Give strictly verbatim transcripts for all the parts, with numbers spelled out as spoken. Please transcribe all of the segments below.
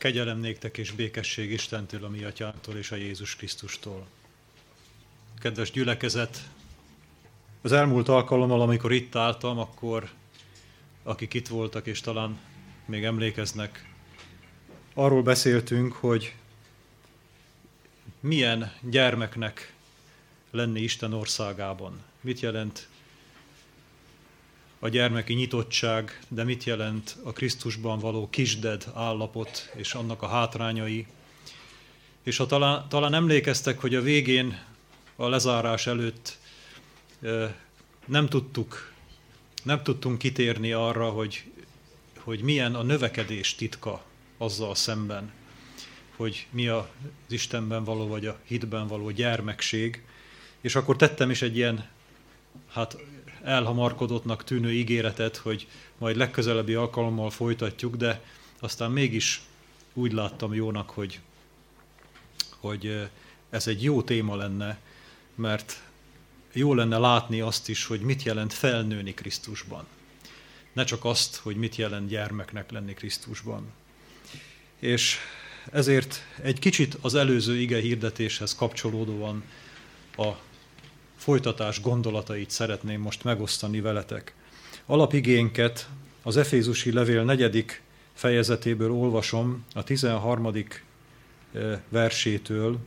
Kegyelem néktek és békesség Istentől, a mi atyánktól és a Jézus Krisztustól. Kedves gyülekezet, az elmúlt alkalommal, amikor itt álltam, akkor akik itt voltak és talán még emlékeznek, arról beszéltünk, hogy milyen gyermeknek lenni Isten országában. Mit jelent a gyermeki nyitottság, de mit jelent a Krisztusban való kisded állapot és annak a hátrányai. És ha talán, talán emlékeztek, hogy a végén, a lezárás előtt nem tudtuk, nem tudtunk kitérni arra, hogy, hogy milyen a növekedés titka azzal szemben, hogy mi az Istenben való, vagy a hitben való gyermekség. És akkor tettem is egy ilyen, hát elhamarkodottnak tűnő ígéretet, hogy majd legközelebbi alkalommal folytatjuk, de aztán mégis úgy láttam jónak, hogy, hogy ez egy jó téma lenne, mert jó lenne látni azt is, hogy mit jelent felnőni Krisztusban. Ne csak azt, hogy mit jelent gyermeknek lenni Krisztusban. És ezért egy kicsit az előző ige hirdetéshez kapcsolódóan a folytatás gondolatait szeretném most megosztani veletek. Alapigénket az Efézusi levél negyedik fejezetéből olvasom, a tizenharmadik versétől.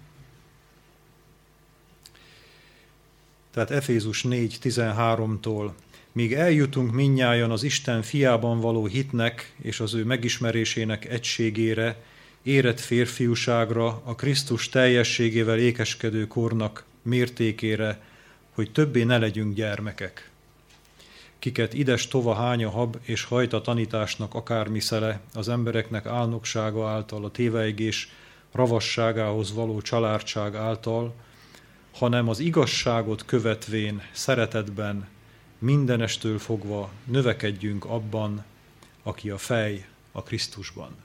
Tehát Efézus négy tizenháromtól. Míg eljutunk mindnyájan az Isten fiában való hitnek és az ő megismerésének egységére, érett férfiúságra, a Krisztus teljességével ékeskedő kornak mértékére, hogy többé ne legyünk gyermekek, kiket ides tova hánya hab és hajt a tanításnak akármi szele, az embereknek álnoksága által, a tévejgés ravasságához való családság által, hanem az igazságot követvén, szeretetben, mindenestől fogva növekedjünk abban, aki a fej, a Krisztusban.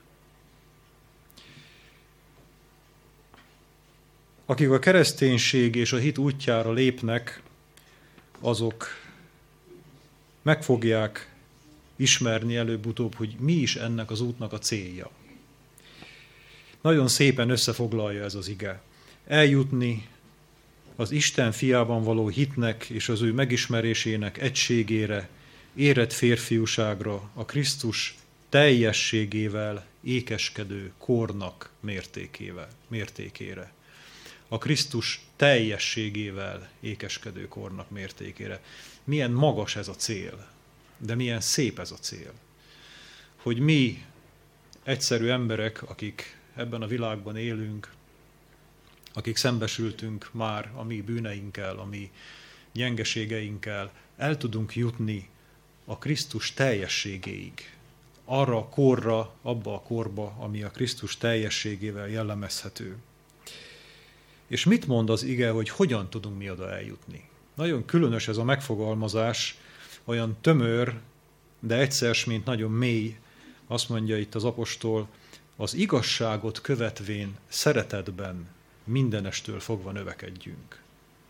Akik a kereszténység és a hit útjára lépnek, azok meg fogják ismerni előbb-utóbb, hogy mi is ennek az útnak a célja. Nagyon szépen összefoglalja ez az ige. Eljutni az Isten fiában való hitnek és az ő megismerésének egységére, érett férfiúságra, a Krisztus teljességével ékeskedő kornak mértékével, mértékére. A Krisztus teljességével ékeskedő kornak mértékére. Milyen magas ez a cél, de milyen szép ez a cél. Hogy mi, egyszerű emberek, akik ebben a világban élünk, akik szembesültünk már a mi bűneinkkel, a mi gyengeségeinkkel, el tudunk jutni a Krisztus teljességéig. Arra a korra, abba a korba, ami a Krisztus teljességével jellemezhető. És mit mond az ige, hogy hogyan tudunk mi oda eljutni? Nagyon különös ez a megfogalmazás, olyan tömör, de egyszer, mint nagyon mély, azt mondja itt az apostol, az igazságot követvén szeretetben mindenestől fogva növekedjünk.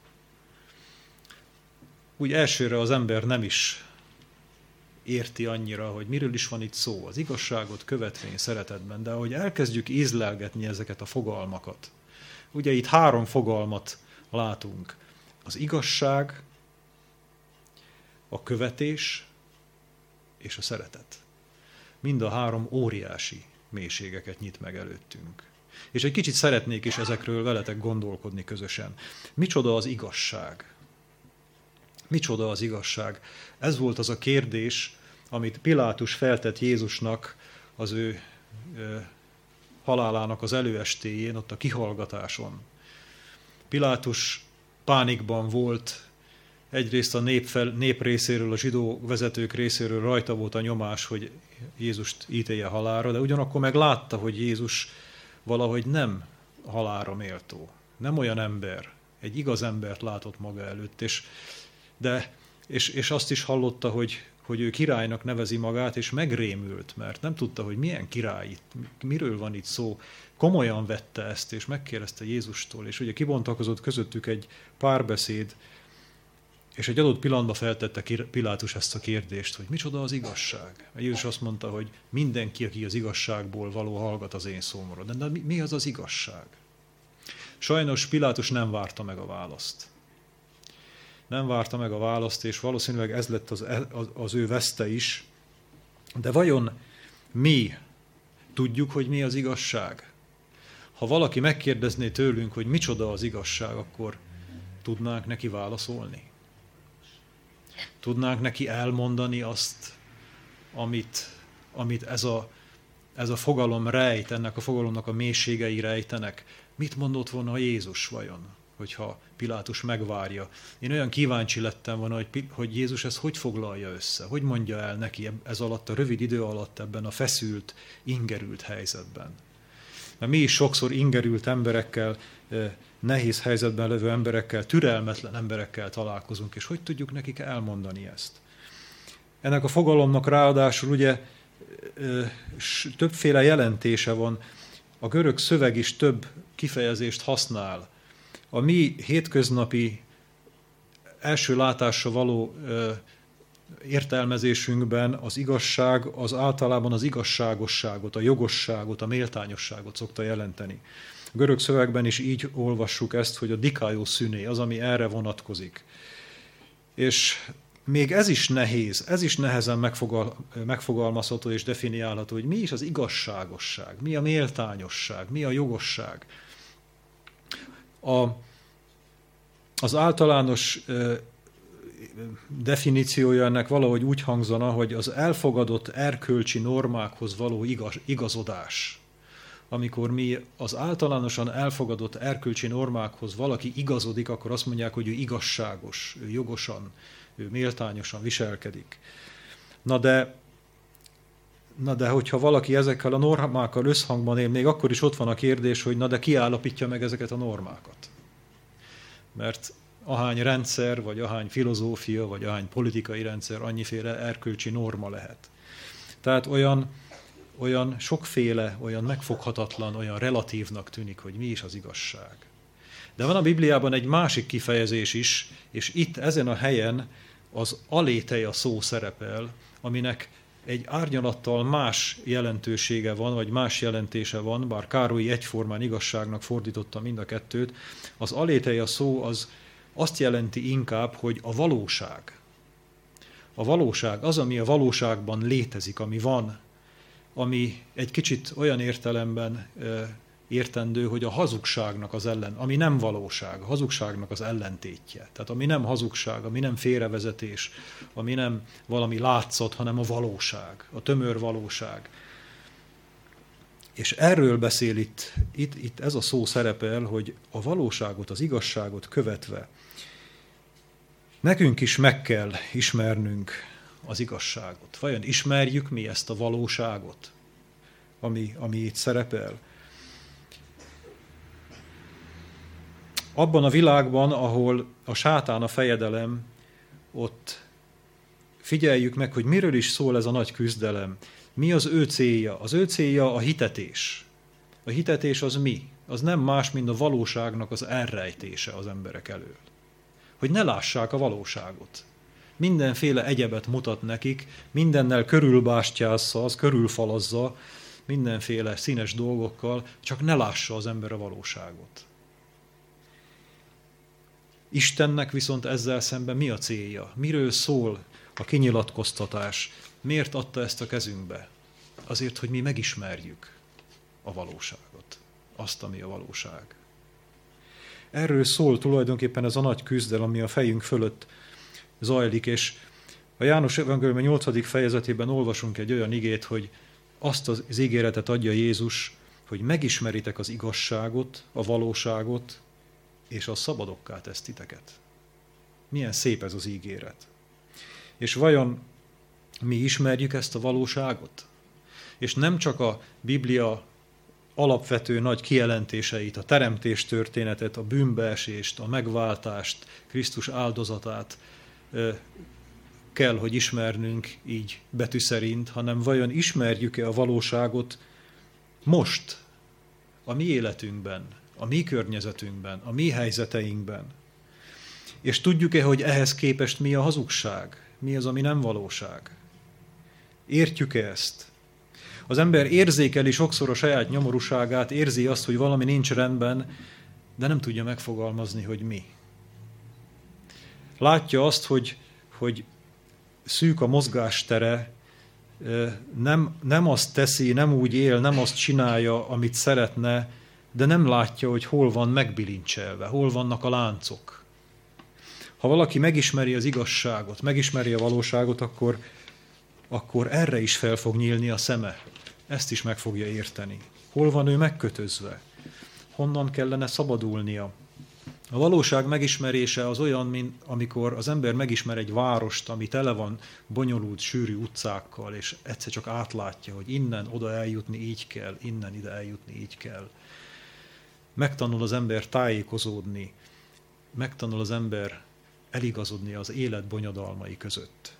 Úgy elsőre az ember nem is érti annyira, hogy miről is van itt szó, az igazságot követvén szeretetben, de ahogy elkezdjük ízlelgetni ezeket a fogalmakat, ugye itt három fogalmat látunk. Az igazság, a követés és a szeretet. Mind a három óriási mélységeket nyit meg előttünk. És egy kicsit szeretnék is ezekről veletek gondolkodni közösen. Micsoda az igazság? Micsoda az igazság? Ez volt az a kérdés, amit Pilátus feltett Jézusnak az ő ö, halálának az előestéjén, ott a kihallgatáson. Pilátus pánikban volt, egyrészt a nép, fel, nép részéről, a zsidó vezetők részéről rajta volt a nyomás, hogy Jézust ítélje halálra, de ugyanakkor meg látta, hogy Jézus valahogy nem halálra méltó. Nem olyan ember, egy igaz embert látott maga előtt, és, de, és, és azt is hallotta, hogy, hogy ő királynak nevezi magát, és megrémült, mert nem tudta, hogy milyen király itt, miről van itt szó. Komolyan vette ezt, és megkérdezte Jézustól, és ugye kibontakozott közöttük egy párbeszéd, És egy adott pillanatban feltette Pilátus ezt a kérdést, hogy micsoda az igazság. Jézus azt mondta, hogy mindenki, aki az igazságból való, hallgat az én szómról. De, de mi az az igazság? Sajnos Pilátus nem várta meg a választ. Nem várta meg a választ, és valószínűleg ez lett az, az, az ő veszte is. De vajon mi tudjuk, hogy mi az igazság? Ha valaki megkérdezné tőlünk, hogy micsoda az igazság, akkor tudnánk neki válaszolni? Tudnánk neki elmondani azt, amit, amit ez, a, ez a fogalom rejt, ennek a fogalomnak a mélységei rejtenek? Mit mondott volna Jézus vajon, hogyha Pilátus megvárja? Én olyan kíváncsi lettem volna, hogy, hogy Jézus ezt hogy foglalja össze, hogy mondja el neki ez alatt, a rövid idő alatt ebben a feszült, ingerült helyzetben. Mert mi is sokszor ingerült emberekkel, nehéz helyzetben levő emberekkel, türelmetlen emberekkel találkozunk, és hogy tudjuk nekik elmondani ezt? Ennek a fogalomnak ráadásul ugye többféle jelentése van, a görög szöveg is több kifejezést használ. A mi hétköznapi első látásra való értelmezésünkben az igazság az általában az igazságosságot, a jogosságot, a méltányosságot szokta jelenteni. A görög szövegben is így olvassuk ezt, hogy a dikaios szüné, az, ami erre vonatkozik. És még ez is nehéz, ez is nehezen megfogal, megfogalmazható és definiálható, hogy mi is az igazságosság, mi a méltányosság, mi a jogosság. A, az általános definíciója ennek valahogy úgy hangzana, hogy az elfogadott erkölcsi normákhoz való igaz, igazodás. Amikor mi az általánosan elfogadott erkölcsi normákhoz valaki igazodik, akkor azt mondják, hogy ő igazságos, ő jogosan, ő méltányosan viselkedik. Na de, na de hogyha valaki ezekkel a normákkal összhangban él, még akkor is ott van a kérdés, hogy na de ki állapítja meg ezeket a normákat? Mert ahány rendszer, vagy ahány filozófia, vagy ahány politikai rendszer, annyiféle erkölcsi norma lehet. Tehát olyan, olyan sokféle, olyan megfoghatatlan, olyan relatívnak tűnik, hogy mi is az igazság. De van a Bibliában egy másik kifejezés is, és itt ezen a helyen az aléteia szó szerepel, aminek egy árnyalattal más jelentősége van, vagy más jelentése van, bár Károlyi egyformán igazságnak fordította mind a kettőt. Az aléteia szó az azt jelenti inkább, hogy a valóság. A valóság az, ami a valóságban létezik, ami van, ami egy kicsit olyan értelemben értendő, hogy a hazugságnak az ellen, ami nem valóság, a hazugságnak az ellentétje. Tehát ami nem hazugság, ami nem félrevezetés, ami nem valami látszat, hanem a valóság, a tömör valóság. És erről beszél itt, itt, itt ez a szó szerepel, hogy a valóságot, az igazságot követve nekünk is meg kell ismernünk az igazságot. Vajon ismerjük mi ezt a valóságot, ami, ami itt szerepel? Abban a világban, ahol a sátán a fejedelem, ott figyeljük meg, hogy miről is szól ez a nagy küzdelem. Mi az ő célja? Az ő célja a hitetés. A hitetés az mi? Az nem más, mint a valóságnak az elrejtése az emberek elől. Hogy ne lássák a valóságot. Mindenféle egyebet mutat nekik, mindennel körülbástyázza, az körülfalazza, mindenféle színes dolgokkal, csak ne lássa az ember a valóságot. Istennek viszont ezzel szemben mi a célja? Miről szól a kinyilatkoztatás? Miért adta ezt a kezünkbe? Azért, hogy mi megismerjük a valóságot, azt, ami a valóság. Erről szól tulajdonképpen ez a nagy küzdelem, ami a fejünk fölött zajlik, és a János evangélium nyolcadik fejezetében olvasunk egy olyan igét, hogy azt az ígéretet adja Jézus, hogy megismeritek az igazságot, a valóságot, és az szabadokká tesz titeket. Milyen szép ez az ígéret. És vajon mi ismerjük ezt a valóságot? És nem csak a Biblia alapvető nagy kijelentéseit, a teremtés történetet, a bűnbeesést, a megváltást, Krisztus áldozatát kell, hogy ismernünk így betű szerint, hanem vajon ismerjük-e a valóságot most, a mi életünkben, a mi környezetünkben, a mi helyzeteinkben. És tudjuk-e, hogy ehhez képest mi a hazugság? Mi az, ami nem valóság? Értjük-e ezt? Az ember érzékeli sokszor a saját nyomorúságát, érzi azt, hogy valami nincs rendben, de nem tudja megfogalmazni, hogy mi. Látja azt, hogy, hogy szűk a mozgástere, nem, nem azt teszi, nem úgy él, nem azt csinálja, amit szeretne, de nem látja, hogy hol van megbilincselve, hol vannak a láncok. Ha valaki megismeri az igazságot, megismeri a valóságot, akkor, akkor erre is fel fog nyílni a szeme. Ezt is meg fogja érteni. Hol van ő megkötözve? Honnan kellene szabadulnia? A valóság megismerése az olyan, mint amikor az ember megismer egy várost, ami tele van bonyolult, sűrű utcákkal, és egyszer csak átlátja, hogy innen oda eljutni így kell, innen ide eljutni így kell. Megtanul az ember tájékozódni, megtanul az ember eligazodni az élet bonyodalmai között.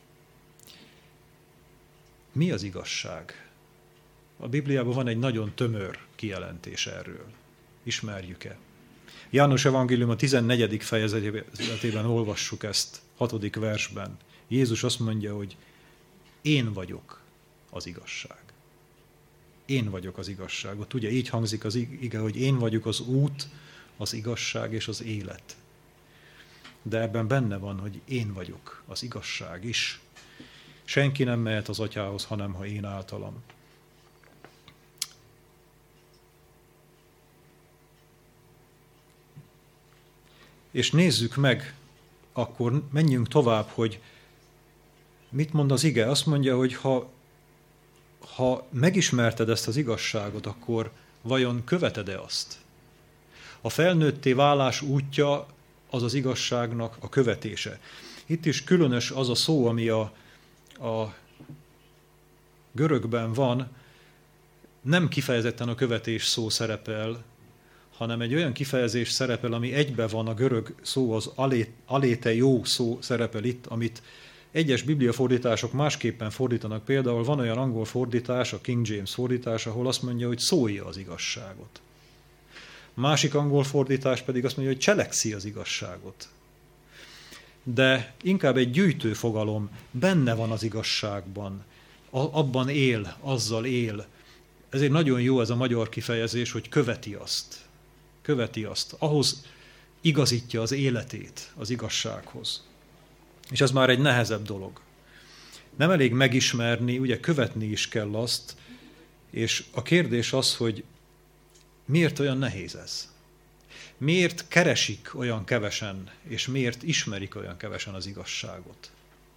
Mi az igazság? A Bibliában van egy nagyon tömör kijelentés erről. Ismerjük-e? János evangélium a tizennegyedik fejezetében olvassuk ezt, hatodik versben. Jézus azt mondja, hogy én vagyok az igazság. Én vagyok az igazság. Ott ugye így hangzik az ige, hogy én vagyok az út, az igazság és az élet. De ebben benne van, hogy én vagyok az igazság is. Senki nem mehet az atyához, hanem ha én általam. És nézzük meg, akkor menjünk tovább, hogy mit mond az ige. Azt mondja, hogy ha, ha megismerted ezt az igazságot, akkor vajon követed-e azt? A felnőtté válás útja az az igazságnak a követése. Itt is különös az a szó, ami a, a görögben van, nem kifejezetten a követés szó szerepel, hanem egy olyan kifejezés szerepel, ami egybe van, a görög szó, az aléte jó szó szerepel itt, amit egyes bibliafordítások másképpen fordítanak. Például van olyan angol fordítás, a King James fordítás, ahol azt mondja, hogy szólja az igazságot. Másik angol fordítás pedig azt mondja, hogy cselekszi az igazságot. De inkább egy gyűjtő fogalom, benne van az igazságban, abban él, azzal él. Ezért nagyon jó ez a magyar kifejezés, hogy követi azt. Követi azt. Ahhoz igazítja az életét az igazsághoz. És ez már egy nehezebb dolog. Nem elég megismerni, ugye követni is kell azt, és a kérdés az, hogy miért olyan nehéz ez? Miért keresik olyan kevesen, és miért ismerik olyan kevesen az igazságot?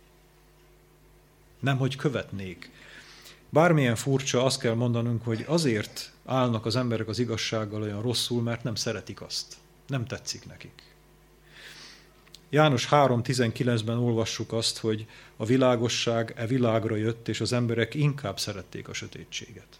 Nemhogy követnék. Bármilyen furcsa, azt kell mondanunk, hogy azért állnak az emberek az igazsággal olyan rosszul, mert nem szeretik azt. Nem tetszik nekik. János három tizenkilencben olvassuk azt, hogy a világosság e világra jött, és az emberek inkább szerették a sötétséget.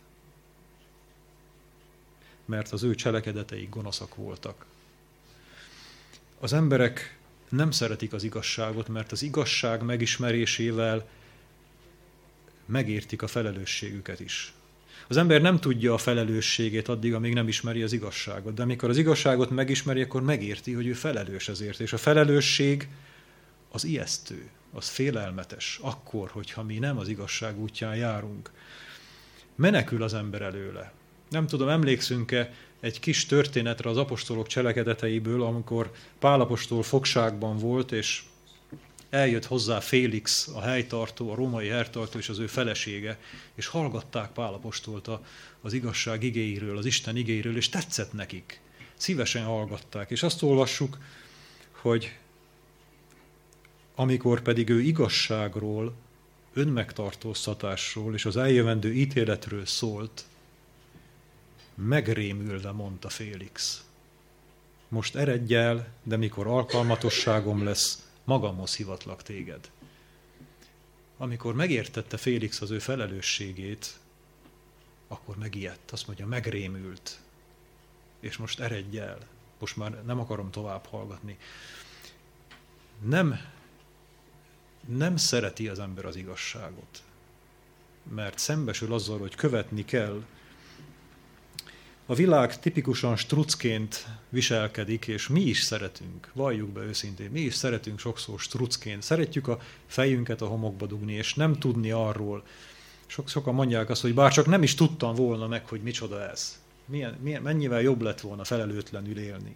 Mert az ő cselekedeteik gonoszak voltak. Az emberek nem szeretik az igazságot, mert az igazság megismerésével megértik a felelősségüket is. Az ember nem tudja a felelősségét addig, amíg nem ismeri az igazságot. De amikor az igazságot megismeri, akkor megérti, hogy ő felelős ezért. És a felelősség az ijesztő, az félelmetes. Akkor, hogyha mi nem az igazság útján járunk. Menekül az ember előle. Nem tudom, emlékszünk-e egy kis történetre az apostolok cselekedeteiből, amikor Pál apostol fogságban volt, és eljött hozzá Félix, a helytartó, a római helytartó és az ő felesége, és hallgatták Pál apostolt az igazság igéiről, az Isten igéiről, és tetszett nekik. Szívesen hallgatták. És azt olvassuk, hogy amikor pedig ő igazságról, önmegtartóztatásról és az eljövendő ítéletről szólt, megrémülve mondta Félix: most eredj el, de mikor alkalmatosságom lesz, magamhoz hivatlak téged. Amikor megértette Félix az ő felelősségét, akkor megijedt, azt mondja, megrémült. És most eredj el, most már nem akarom tovább hallgatni. Nem, nem szereti az ember az igazságot, mert szembesül azzal, hogy követni kell, A világ tipikusan strucként viselkedik, és mi is szeretünk, valljuk be őszintén, mi is szeretünk sokszor strucként. Szeretjük a fejünket a homokba dugni, és nem tudni arról. Sok, sokan mondják azt, hogy bár csak nem is tudtam volna meg, hogy micsoda ez. Milyen, milyen, mennyivel jobb lett volna felelőtlenül élni.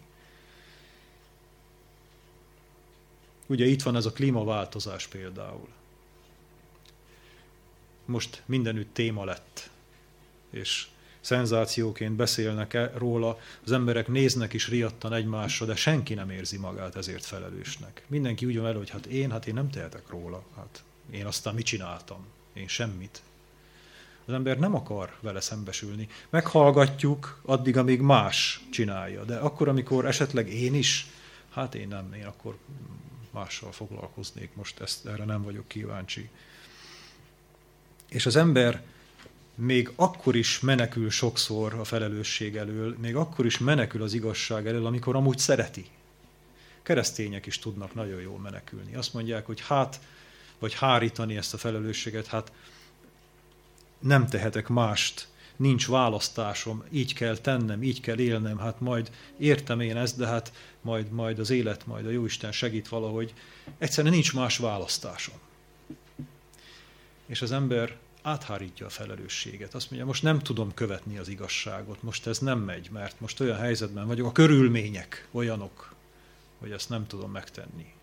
Ugye itt van ez a klímaváltozás például. Most mindenütt téma lett, és szenzációként beszélnek róla, az emberek néznek is riadtan egymásra, de senki nem érzi magát ezért felelősnek. Mindenki úgy van elő, hogy hát én, hát én nem tehetek róla, hát én aztán mit csináltam? Én semmit. Az ember nem akar vele szembesülni. Meghallgatjuk addig, amíg más csinálja, de akkor, amikor esetleg én is, hát én nem, én akkor mással foglalkoznék, most ezt, erre nem vagyok kíváncsi. És az ember még akkor is menekül sokszor a felelősség elől, még akkor is menekül az igazság elől, amikor amúgy szereti. Keresztények is tudnak nagyon jól menekülni. Azt mondják, hogy hát, vagy hárítani ezt a felelősséget, hát nem tehetek mást, nincs választásom, így kell tennem, így kell élnem, hát majd értem én ezt, de hát majd, majd az élet, majd a Jóisten segít valahogy. Egyszerűen nincs más választásom. És az ember áthárítja a felelősséget. Azt mondja, most nem tudom követni az igazságot, most ez nem megy, mert most olyan helyzetben vagyok, a körülmények olyanok, hogy ezt nem tudom megtenni.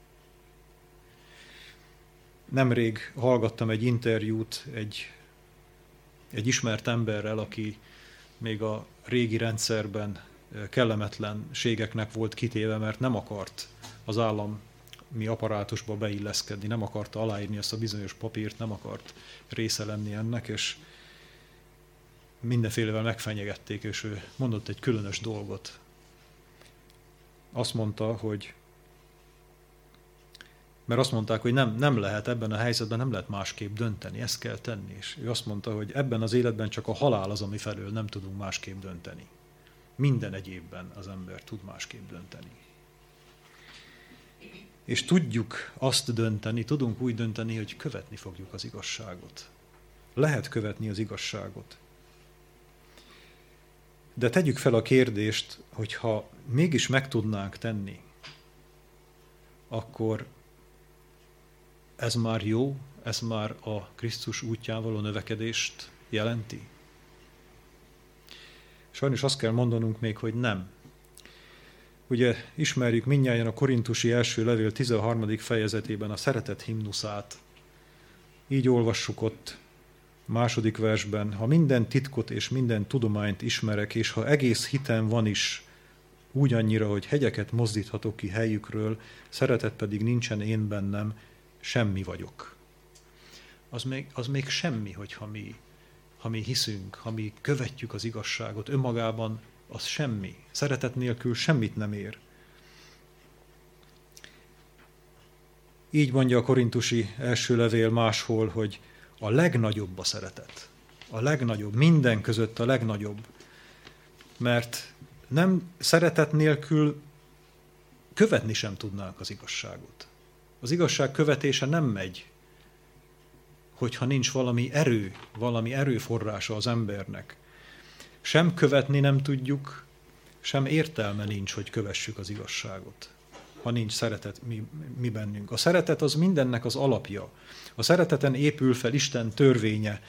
Nemrég hallgattam egy interjút egy, egy ismert emberrel, aki még a régi rendszerben kellemetlenségeknek volt kitéve, mert nem akart az állami apparátusba beilleszkedni, nem akarta aláírni ezt a bizonyos papírt, nem akart része lenni ennek, és mindenfélevel megfenyegették, és ő mondott egy különös dolgot. Azt mondta, hogy mert azt mondták, hogy nem, nem lehet ebben a helyzetben, nem lehet másképp dönteni, ezt kell tenni. És ő azt mondta, hogy ebben az életben csak a halál az, ami felől nem tudunk másképp dönteni. Minden egyébben az ember tud másképp dönteni. És tudjuk azt dönteni, tudunk úgy dönteni, hogy követni fogjuk az igazságot. Lehet követni az igazságot. De tegyük fel a kérdést, hogyha mégis meg tudnánk tenni, akkor ez már jó, ez már a Krisztus útján való növekedést jelenti? Sajnos azt kell mondanunk még, hogy nem. Ugye ismerjük mindnyájan a korintusi első levél tizenharmadik fejezetében a szeretet himnuszát. Így olvassuk ott második versben, ha minden titkot és minden tudományt ismerek, és ha egész hitem van is, úgy annyira, hogy hegyeket mozdíthatok ki helyükről, szeretet pedig nincsen én bennem, semmi vagyok. Az még, az még semmi, hogyha mi, ha mi hiszünk, ha mi követjük az igazságot, önmagában az semmi. Szeretet nélkül semmit nem ér. Így mondja a korintusi első levél máshol, hogy a legnagyobb a szeretet. A legnagyobb, minden között a legnagyobb. Mert nem szeretet nélkül követni sem tudnánk az igazságot. Az igazság követése nem megy, hogyha nincs valami erő, valami erőforrása az embernek. Sem követni nem tudjuk, sem értelme nincs, hogy kövessük az igazságot, ha nincs szeretet mi, mi bennünk. A szeretet az mindennek az alapja. A szereteten épül fel Isten törvénye.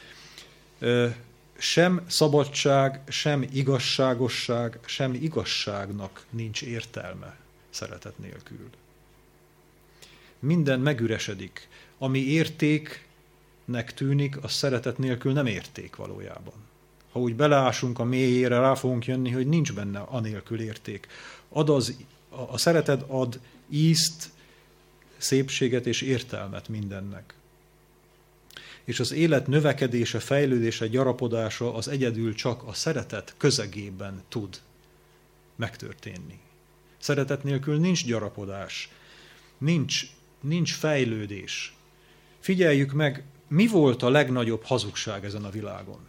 Sem szabadság, sem igazságosság, sem igazságnak nincs értelme szeretet nélkül. Minden megüresedik. Ami értéknek tűnik, az szeretet nélkül nem érték valójában. Ha úgy beleásunk a mélyére, rá fogunk jönni, hogy nincs benne anélkül érték. Ad az, a, a szeretet ad ízt, szépséget és értelmet mindennek. És az élet növekedése, fejlődése, gyarapodása az egyedül csak a szeretet közegében tud megtörténni. Szeretet nélkül nincs gyarapodás, nincs, nincs fejlődés. Figyeljük meg, mi volt a legnagyobb hazugság ezen a világon.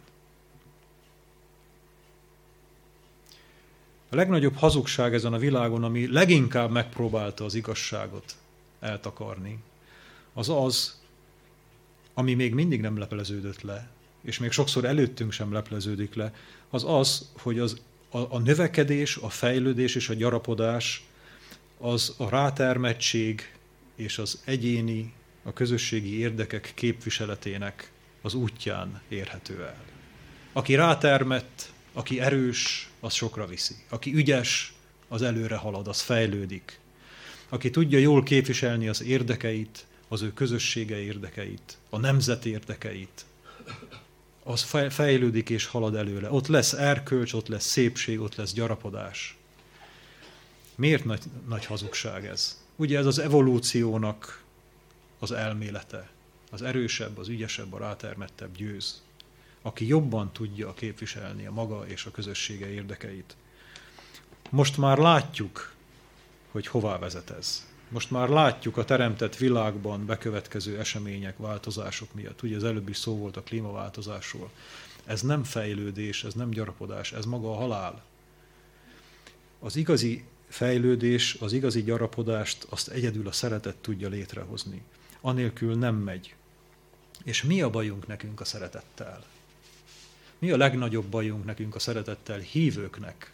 A legnagyobb hazugság ezen a világon, ami leginkább megpróbálta az igazságot eltakarni, az az, ami még mindig nem lepleződött le, és még sokszor előttünk sem lepleződik le, az az, hogy az, a, a növekedés, a fejlődés és a gyarapodás az a rátermettség és az egyéni, a közösségi érdekek képviseletének az útján érhető el. Aki rátermett, aki erős, az sokra viszi. Aki ügyes, az előre halad, az fejlődik. Aki tudja jól képviselni az érdekeit, az ő közössége érdekeit, a nemzet érdekeit, az fejlődik és halad előre. Ott lesz erkölcs, ott lesz szépség, ott lesz gyarapodás. Miért nagy, nagy hazugság ez? Ugye ez az evolúciónak az elmélete. Az erősebb, az ügyesebb, a rátermettebb győz. Aki jobban tudja képviselni a maga és a közössége érdekeit. Most már látjuk, hogy hová vezet ez. Most már látjuk a teremtett világban bekövetkező események, változások miatt. Ugye az előbb is szó volt a klímaváltozásról. Ez nem fejlődés, ez nem gyarapodás, ez maga a halál. Az igazi fejlődés, az igazi gyarapodást azt egyedül a szeretet tudja létrehozni. Anélkül nem megy. És mi a bajunk nekünk a szeretettel? Mi a legnagyobb bajunk nekünk a szeretettel hívőknek?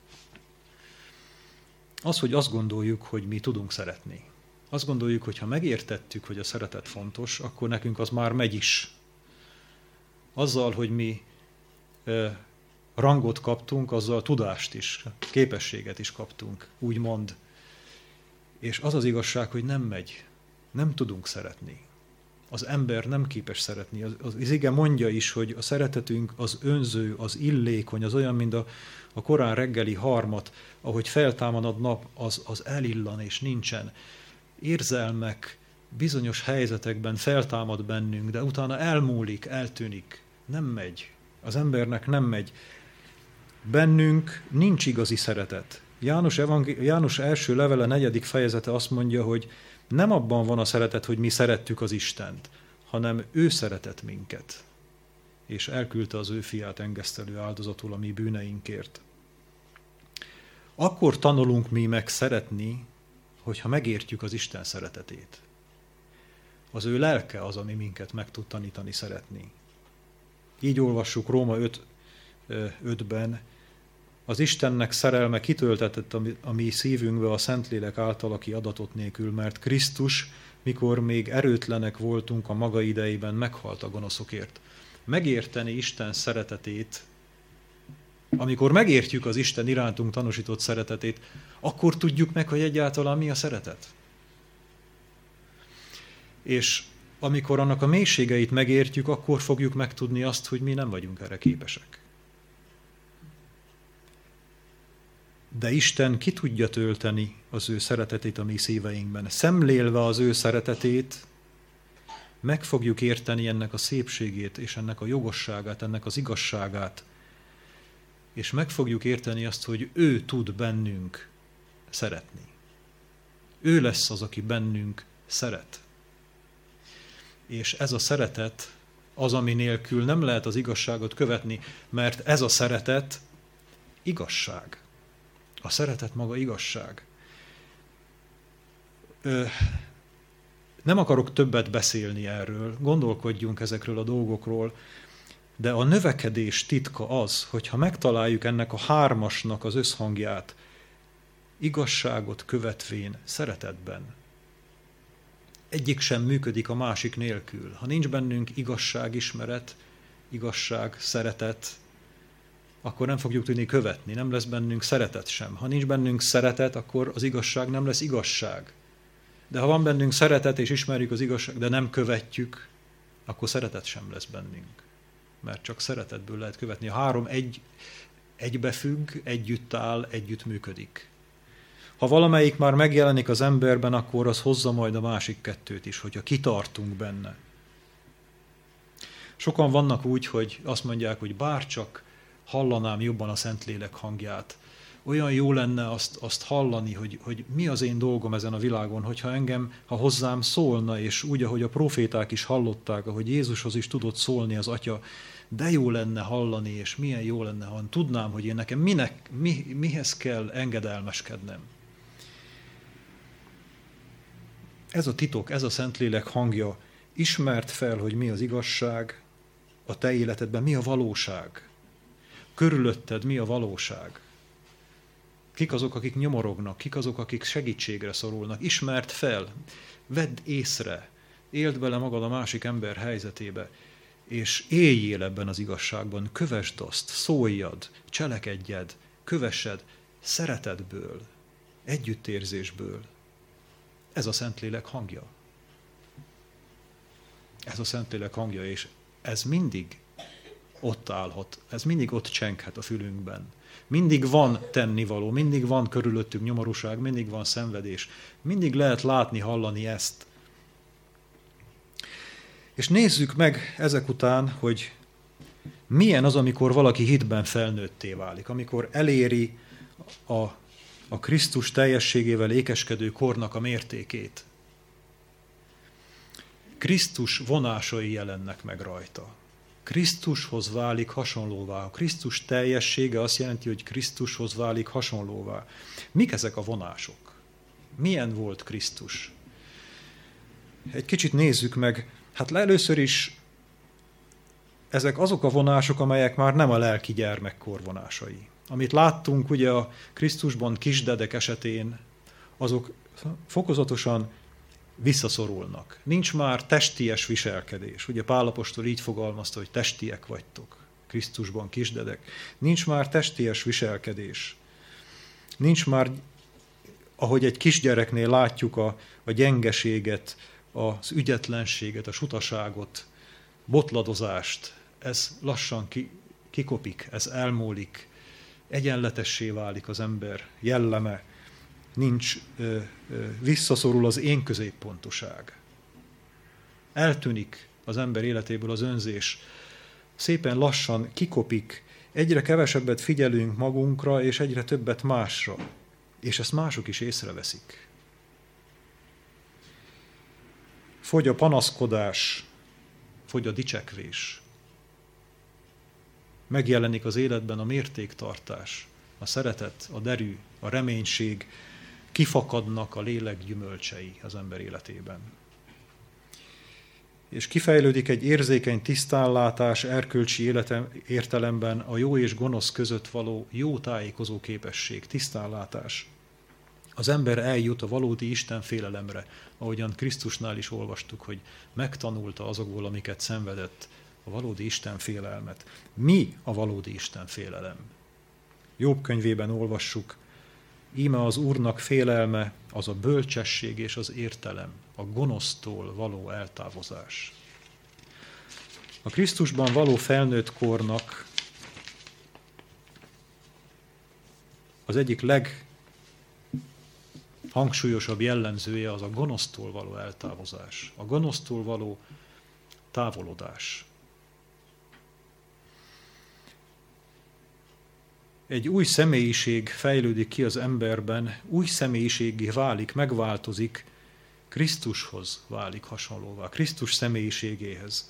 Az, hogy azt gondoljuk, hogy mi tudunk szeretni. Azt gondoljuk, hogy ha megértettük, hogy a szeretet fontos, akkor nekünk az már megy is. Azzal, hogy mi e, rangot kaptunk, azzal tudást is, képességet is kaptunk, úgymond. És az az igazság, hogy nem megy. Nem tudunk szeretni. Az ember nem képes szeretni. Az, az ige mondja is, hogy a szeretetünk az önző, az illékony, az olyan, mint a, a korán reggeli harmat, ahogy feltámad a nap, az, az elillan és nincsen. Érzelmek bizonyos helyzetekben feltámad bennünk, de utána elmúlik, eltűnik. Nem megy. Az embernek nem megy. Bennünk nincs igazi szeretet. János, evangé- János első levele negyedik fejezete azt mondja, hogy nem abban van a szeretet, hogy mi szerettük az Istent, hanem ő szeretett minket, és elküldte az ő fiát engesztelő áldozatul a mi bűneinkért. Akkor tanulunk mi meg szeretni, hogyha megértjük az Isten szeretetét. Az ő lelke az, ami minket meg tud tanítani szeretni. Így olvassuk Róma ötben, az Istennek szerelme kitöltetett a mi szívünkbe a Szentlélek által, aki adatot nélkül, mert Krisztus, mikor még erőtlenek voltunk a maga idejében, meghalt a gonoszokért. Megérteni Isten szeretetét, amikor megértjük az Isten irántunk tanúsított szeretetét, akkor tudjuk meg, hogy egyáltalán mi a szeretet. És amikor annak a mélységeit megértjük, akkor fogjuk megtudni azt, hogy mi nem vagyunk erre képesek. De Isten ki tudja tölteni az ő szeretetét a mi szíveinkben. Szemlélve az ő szeretetét, meg fogjuk érteni ennek a szépségét, és ennek a jogosságát, ennek az igazságát, és meg fogjuk érteni azt, hogy ő tud bennünk szeretni. Ő lesz az, aki bennünk szeret. És ez a szeretet az, ami nélkül nem lehet az igazságot követni, mert ez a szeretet igazság. A szeretet maga igazság. Ö, nem akarok többet beszélni erről, gondolkodjunk ezekről a dolgokról, de a növekedés titka az, hogyha megtaláljuk ennek a hármasnak az összhangját, igazságot követvén, szeretetben. Egyik sem működik a másik nélkül. Ha nincs bennünk igazságismeret, igazság, szeretet, akkor nem fogjuk tudni követni, nem lesz bennünk szeretet sem. Ha nincs bennünk szeretet, akkor az igazság nem lesz igazság. De ha van bennünk szeretet, és ismerjük az igazság, de nem követjük, akkor szeretet sem lesz bennünk. Mert csak szeretetből lehet követni. A három egy, egybefügg, együtt áll, együtt működik. Ha valamelyik már megjelenik az emberben, akkor az hozza majd a másik kettőt is, hogyha kitartunk benne. Sokan vannak úgy, hogy azt mondják, hogy bárcsak hallanám jobban a Szentlélek hangját. Olyan jó lenne azt, azt hallani, hogy, hogy mi az én dolgom ezen a világon, hogyha engem, ha hozzám szólna, és úgy, ahogy a proféták is hallották, ahogy Jézushoz is tudott szólni az Atya, de jó lenne hallani, és milyen jó lenne, ha tudnám, hogy én nekem minek, mi, mihez kell engedelmeskednem. Ez a titok, ez a Szentlélek hangja. Ismerd fel, hogy mi az igazság a te életedben, mi a valóság. Körülötted mi a valóság. Kik azok, akik nyomorognak, kik azok, akik segítségre szorulnak. Ismerd fel, vedd észre, éld bele magad a másik ember helyzetébe, és éljél ebben az igazságban, kövesd azt, szóljad, cselekedjed, kövessed szeretetből, együttérzésből. Ez a Szentlélek hangja. Ez a Szentlélek hangja, és ez mindig ott állhat, ez mindig ott csenghet a fülünkben. Mindig van tennivaló, mindig van körülöttünk nyomorúság, mindig van szenvedés, mindig lehet látni, hallani ezt. És nézzük meg ezek után, hogy milyen az, amikor valaki hitben felnőtté válik, amikor eléri a, a Krisztus teljességével ékeskedő kornak a mértékét. Krisztus vonásai jelennek meg rajta. Krisztushoz válik hasonlóvá. A Krisztus teljessége azt jelenti, hogy Krisztushoz válik hasonlóvá. Mik ezek a vonások? Milyen volt Krisztus? Egy kicsit nézzük meg. Hát először is ezek azok a vonások, amelyek már nem a lelki gyermekkor vonásai. Amit láttunk ugye a Krisztusban kisdedek esetén, azok fokozatosan visszaszorulnak. Nincs már testies viselkedés. Ugye Pál apostol így fogalmazta, hogy testiek vagytok, Krisztusban kisdedek. Nincs már testies viselkedés. Nincs már, ahogy egy kisgyereknél látjuk a, a gyengeséget, az ügyetlenséget, a sutaságot, botladozást. Ez lassan ki, kikopik, ez elmúlik, egyenletessé válik az ember jelleme, nincs, ö, ö, visszaszorul az én középpontoság. Eltűnik az ember életéből az önzés, szépen lassan kikopik, egyre kevesebbet figyelünk magunkra, és egyre többet másra, és ezt mások is észreveszik. Fogy a panaszkodás, fogy a dicsekvés. Megjelenik az életben a mértéktartás, a szeretet, a derű, a reménység, kifakadnak a lélek gyümölcsei az ember életében. És kifejlődik egy érzékeny tisztánlátás erkölcsi életem, értelemben a jó és gonosz között való jó tájékozó képesség, tisztánlátás. Az ember eljut a valódi Isten félelemre, ahogyan Krisztusnál is olvastuk, hogy megtanulta azokból, amiket szenvedett, a valódi Isten félelmet. Mi a valódi Isten félelem? Jobb könyvében olvassuk, íme az Úrnak félelme, az a bölcsesség és az értelem, a gonosztól való eltávozás. A Krisztusban való felnőtt kornak az egyik leghangsúlyosabb jellemzője az a gonosztól való eltávozás, a gonosztól való távolodás. Egy új személyiség fejlődik ki az emberben, új személyiséggé válik, megváltozik, Krisztushoz válik hasonlóvá, Krisztus személyiségéhez.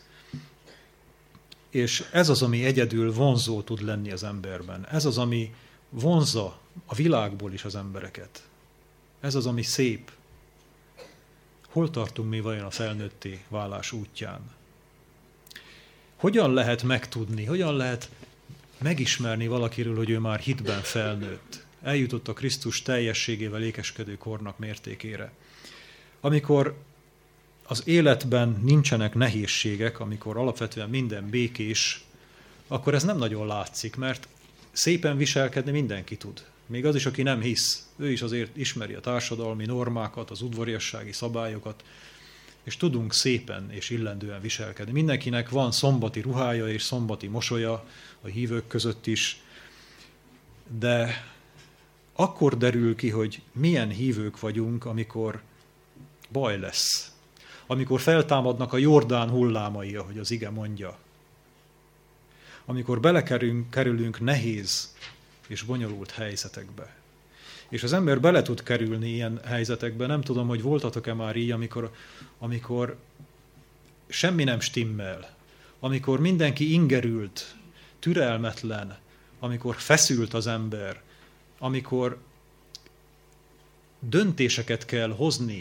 És ez az, ami egyedül vonzó tud lenni az emberben. Ez az, ami vonzza a világból is az embereket. Ez az, ami szép. Hol tartunk mi vajon a felnőtté válás útján? Hogyan lehet megtudni, hogyan lehet megismerni valakiről, hogy ő már hitben felnőtt, eljutott a Krisztus teljességével ékeskedő kornak mértékére. Amikor az életben nincsenek nehézségek, amikor alapvetően minden békés, akkor ez nem nagyon látszik, mert szépen viselkedni mindenki tud. Még az is, aki nem hisz, ő is azért ismeri a társadalmi normákat, az udvariassági szabályokat, és tudunk szépen és illendően viselkedni. Mindenkinek van szombati ruhája és szombati mosolya, a hívők között is, de akkor derül ki, hogy milyen hívők vagyunk, amikor baj lesz, amikor feltámadnak a Jordán hullámai, ahogy az ige mondja, amikor belekerülünk kerülünk nehéz és bonyolult helyzetekbe. És az ember bele tud kerülni ilyen helyzetekbe, nem tudom, hogy voltatok-e már így, amikor, amikor semmi nem stimmel, amikor mindenki ingerült, türelmetlen, amikor feszült az ember, amikor döntéseket kell hozni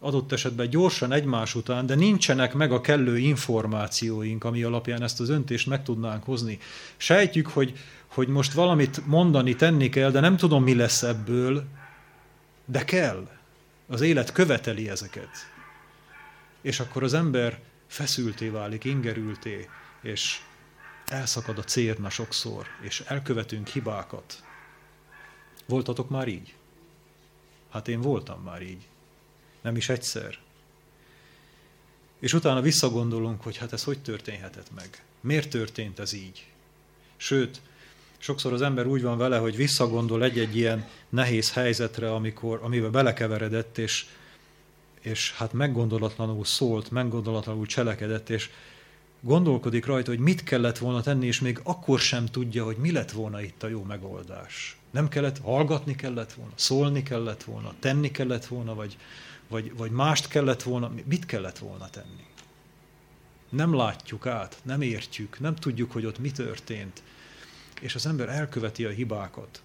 adott esetben gyorsan egymás után, de nincsenek meg a kellő információink, ami alapján ezt az öntést meg tudnánk hozni. Sejtjük, hogy, hogy most valamit mondani, tenni kell, de nem tudom, mi lesz ebből, de kell. Az élet követeli ezeket. És akkor az ember feszülté válik, ingerülté, és elszakad a cérna sokszor, és elkövetünk hibákat. Voltatok már így? Hát én voltam már így. Nem is egyszer. És utána visszagondolunk, hogy hát ez hogy történhetett meg? Miért történt ez így? Sőt, sokszor az ember úgy van vele, hogy visszagondol egy-egy ilyen nehéz helyzetre, amikor, amiben belekeveredett, és, és hát meggondolatlanul szólt, meggondolatlanul cselekedett, és gondolkodik rajta, hogy mit kellett volna tenni, és még akkor sem tudja, hogy mi lett volna itt a jó megoldás. Nem kellett, hallgatni kellett volna, szólni kellett volna, tenni kellett volna, vagy, vagy, vagy mást kellett volna, mit kellett volna tenni. Nem látjuk át, nem értjük, nem tudjuk, hogy ott mi történt, és az ember elköveti a hibákat.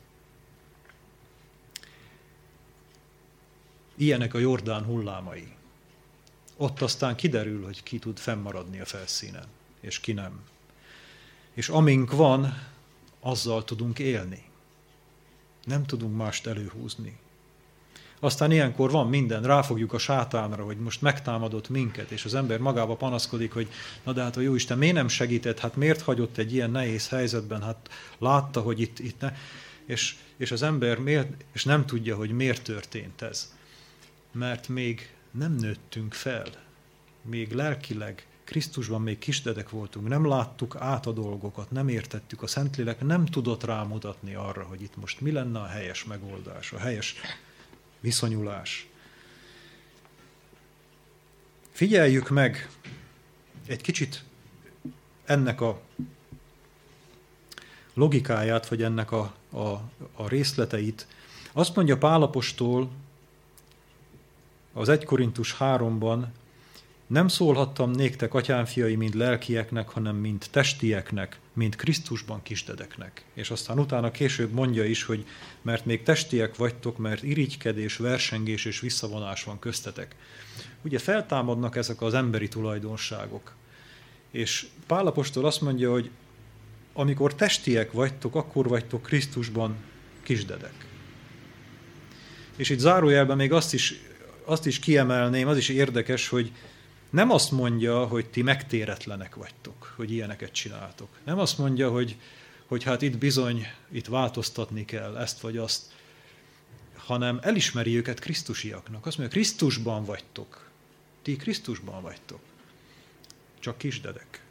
Ilyenek a Jordán hullámai. Ott aztán kiderül, hogy ki tud fennmaradni a felszínen, és ki nem. És amink van, azzal tudunk élni. Nem tudunk mást előhúzni. Aztán ilyenkor van minden, ráfogjuk a sátánra, hogy most megtámadott minket, és az ember magába panaszkodik, hogy na de hát a Jóisten miért nem segített, hát miért hagyott egy ilyen nehéz helyzetben, hát látta, hogy itt, itt ne, és, és az ember miért, és nem tudja, hogy miért történt ez. Mert még nem nőttünk fel, még lelkileg, Krisztusban még kisdedek voltunk, nem láttuk át a dolgokat, nem értettük, a Szentlélek nem tudott rámutatni arra, hogy itt most mi lenne a helyes megoldás, a helyes viszonyulás. Figyeljük meg egy kicsit ennek a logikáját, vagy ennek a, a, a részleteit. Azt mondja Pál apostol az egy Korintus háromban, nem szólhattam néktek, atyámfiai, mind lelkieknek, hanem mind testieknek, mind Krisztusban kisdedeknek. És aztán utána később mondja is, hogy mert még testiek vagytok, mert irigykedés, versengés és visszavonás van köztetek. Ugye feltámadnak ezek az emberi tulajdonságok. És Pál apostol azt mondja, hogy amikor testiek vagytok, akkor vagytok Krisztusban kisdedek. És itt zárójelben még azt is, azt is kiemelném, az is érdekes, hogy nem azt mondja, hogy ti megtéretlenek vagytok, hogy ilyeneket csináltok. Nem azt mondja, hogy, hogy hát itt bizony, itt változtatni kell ezt vagy azt, hanem elismeri őket krisztusiaknak. Azt mondja, Krisztusban vagytok. Ti Krisztusban vagytok. Csak kisdedek.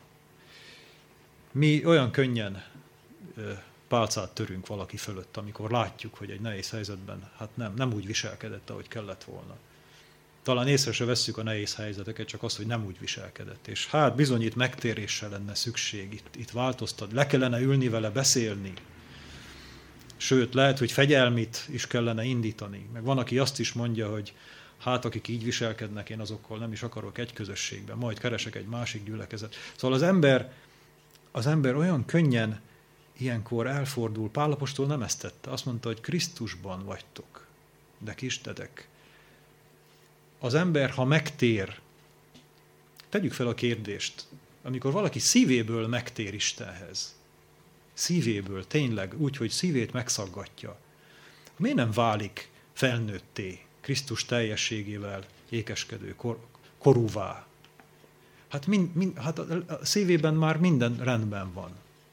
Mi olyan könnyen pálcát törünk valaki fölött, amikor látjuk, hogy egy nehéz helyzetben hát nem, nem úgy viselkedett, ahogy kellett volna. Talán észre se vesszük a nehéz helyzeteket, csak az, hogy nem úgy viselkedett. És hát bizony itt megtérésre lenne szükség, itt, itt változtat, le kellene ülni vele, beszélni. Sőt, lehet, hogy fegyelmit is kellene indítani. Meg van, aki azt is mondja, hogy hát akik így viselkednek, én azokkal nem is akarok egy közösségben, majd keresek egy másik gyülekezet. Szóval az ember, az ember olyan könnyen ilyenkor elfordul. Pál apostol nem ezt tette. Azt mondta, hogy Krisztusban vagytok, de kisdedek. Az ember, ha megtér, tegyük fel a kérdést, amikor valaki szívéből megtér Istenhez, szívéből, tényleg úgy, hogy szívét megszaggatja, miért nem válik felnőtté, Krisztus teljességével ékeskedő kor, korúvá? Hát, mind, mind, hát a szívében már minden rendben van.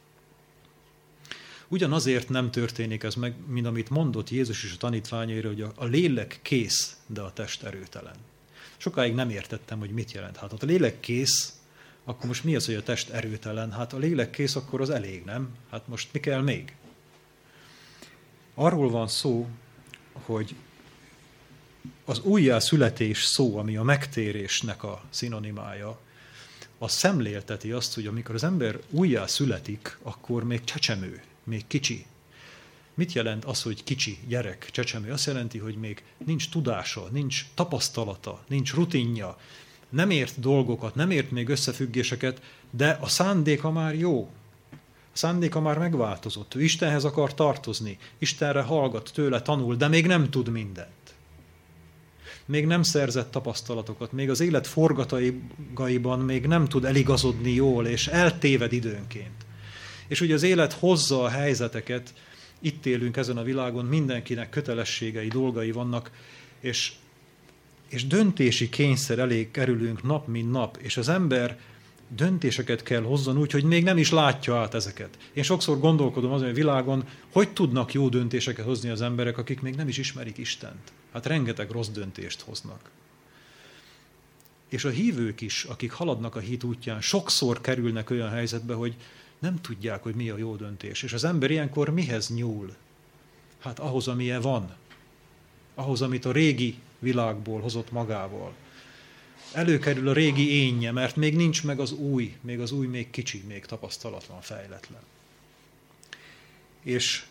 Ugyanazért nem történik ez meg, mint amit mondott Jézus is a tanítványaira, hogy a, a lélek kész, de a test erőtelen. Sokáig nem értettem, hogy mit jelent. Hát ha a lélek kész, akkor most mi az, hogy a test erőtelen? Hát a lélek kész, akkor az elég, nem? Hát most mi kell még? Arról van szó, hogy az újjászületés szó, ami a megtérésnek a szinonimája, az szemlélteti azt, hogy amikor az ember újjászületik, akkor még csecsemő, még kicsi. Mit jelent az, hogy kicsi, gyerek, csecsemő? Azt jelenti, hogy még nincs tudása, nincs tapasztalata, nincs rutinja, nem ért dolgokat, nem ért még összefüggéseket, de a szándéka már jó. A szándéka már megváltozott. Ő Istenhez akar tartozni, Istenre hallgat, tőle tanul, de még nem tud mindent. még nem szerzett tapasztalatokat, még az élet forgataiban még nem tud eligazodni jól, és eltéved időnként. És ugye az élet hozza a helyzeteket, itt élünk ezen a világon, mindenkinek kötelességei, dolgai vannak, és, és döntési kényszer elé kerülünk nap, mint nap, és az ember döntéseket kell hozzon úgy, hogy még nem is látja át ezeket. Én sokszor gondolkodom azon, hogy a világon hogy tudnak jó döntéseket hozni az emberek, akik még nem is ismerik Istent. Hát rengeteg rossz döntést hoznak. És a hívők is, akik haladnak a hit útján, sokszor kerülnek olyan helyzetbe, hogy nem tudják, hogy mi a jó döntés. És az ember ilyenkor mihez nyúl? Hát ahhoz, amilyen van. Ahhoz, amit a régi világból hozott magával. Előkerül a régi énje, mert még nincs meg az új, még az új még kicsi, még tapasztalatlan, fejletlen. És,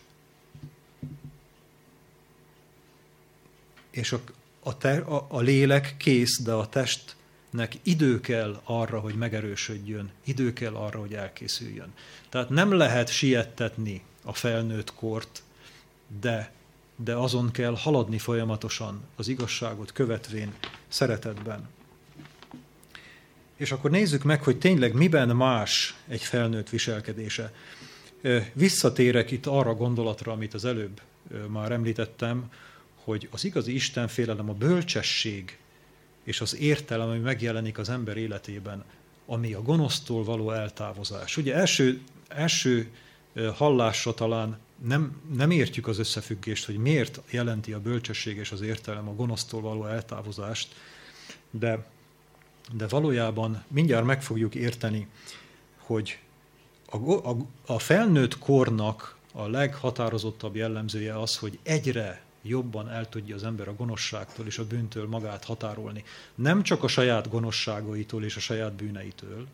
és a, a, te, a, a lélek kész, de a testnek idő kell arra, hogy megerősödjön, idő kell arra, hogy elkészüljön. Tehát nem lehet siettetni a felnőtt kort, de, de azon kell haladni folyamatosan az igazságot követvén, szeretetben. És akkor nézzük meg, hogy tényleg miben más egy felnőtt viselkedése. Visszatérek itt arra a gondolatra, amit az előbb már említettem, hogy az igazi istenfélelem, a bölcsesség és az értelem, ami megjelenik az ember életében, ami a gonosztól való eltávozás. Ugye első, első hallásra talán nem, nem értjük az összefüggést, hogy miért jelenti a bölcsesség és az értelem a gonosztól való eltávozást, de De valójában mindjárt meg fogjuk érteni, hogy a, a, a felnőtt kornak a leghatározottabb jellemzője az, hogy egyre jobban el tudja az ember a gonoszságtól és a bűntől magát határolni. Nem csak a saját gonoszságaitól és a saját bűneitől,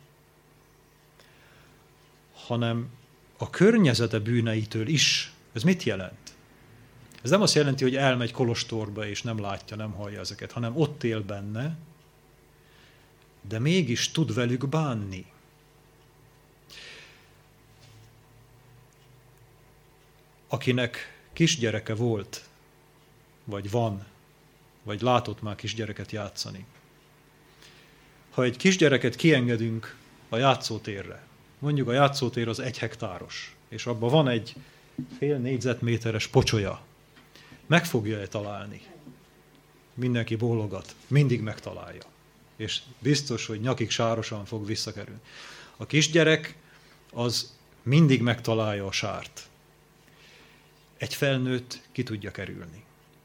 hanem a környezete bűneitől is. Ez mit jelent? Ez nem azt jelenti, hogy elmegy kolostorba és nem látja, nem hallja ezeket, hanem ott él benne, de mégis tud velük bánni. Akinek kisgyereke volt, vagy van, vagy látott már kisgyereket játszani. Ha egy kisgyereket kiengedünk a játszótérre, mondjuk a játszótér az egy hektáros, és abban van egy fél négyzetméteres pocsolya, meg fogja-e találni? Mindenki bólogat, mindig megtalálja. És biztos, hogy nyakig sárosan fog visszakerülni. A kisgyerek az mindig megtalálja a sárt. Egy felnőtt ki tudja kerülni.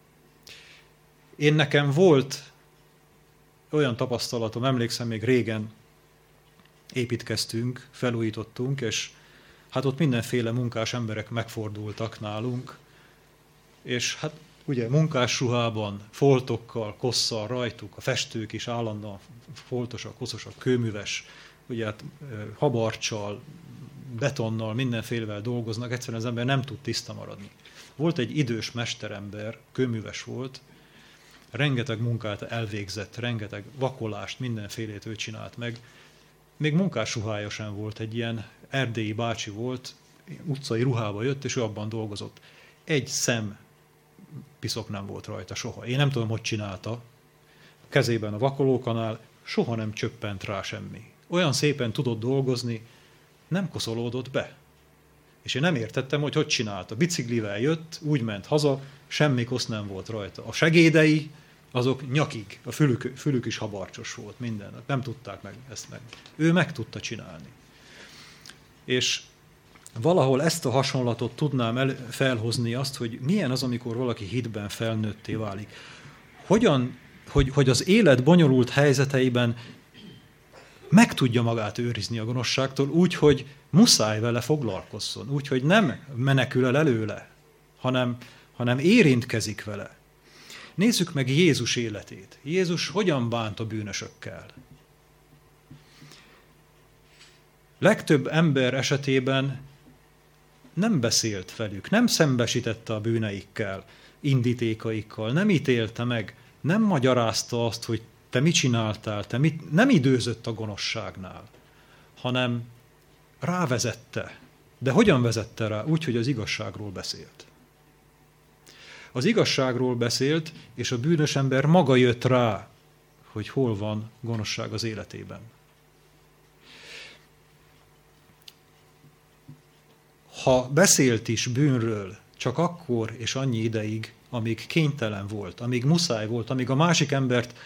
Én nekem volt olyan tapasztalatom, emlékszem, még régen építkeztünk, felújítottunk, és hát ott mindenféle munkás emberek megfordultak nálunk, és hát ugye munkásruhában, foltokkal, kosszal rajtuk, a festők is állandóan foltosak, koszosak, kőműves, ugye hát habarccsal, betonnal, mindenfélevel dolgoznak, egyszerűen az ember nem tud tiszta maradni. Volt egy idős mesterember, kőműves volt, rengeteg munkát elvégzett, rengeteg vakolást, mindenfélét ő csinált meg. Még munkásruhája sem volt, egy ilyen erdélyi bácsi volt, utcai ruhába jött, és ő abban dolgozott. Egy szem piszok nem volt rajta soha. Én nem tudom, hogy csinálta. A kezében a vakolókanál, soha nem csöppent rá semmi. Olyan szépen tudott dolgozni, nem koszolódott be. És én nem értettem, hogy hogy csinálta. Biciklivel jött, úgy ment haza, semmi kosz nem volt rajta. A segédei, azok nyakig, a fülük, fülük is habarcsos volt, minden. Nem tudták meg ezt meg. Ő meg tudta csinálni. És valahol ezt a hasonlatot tudnám el, felhozni azt, hogy milyen az, amikor valaki hitben felnőtté válik. Hogyan, hogy, hogy az élet bonyolult helyzeteiben meg tudja magát őrizni a gonoszságtól úgy, hogy muszáj vele foglalkozzon, úgy, hogy nem menekül el előle, hanem, hanem érintkezik vele. Nézzük meg Jézus életét. Jézus hogyan bánt a bűnösökkel? Legtöbb ember esetében nem beszélt velük, nem szembesítette a bűneikkel, indítékaikkal, nem ítélte meg, nem magyarázta azt, hogy te mit csináltál, te mit, nem időzött a gonoszságnál, hanem rávezette. De hogyan vezette rá? Úgy, hogy az igazságról beszélt. Az igazságról beszélt, és a bűnös ember maga jött rá, hogy hol van gonoszság az életében. Ha beszélt is bűnről, csak akkor és annyi ideig, amíg kénytelen volt, amíg muszáj volt, amíg a másik embert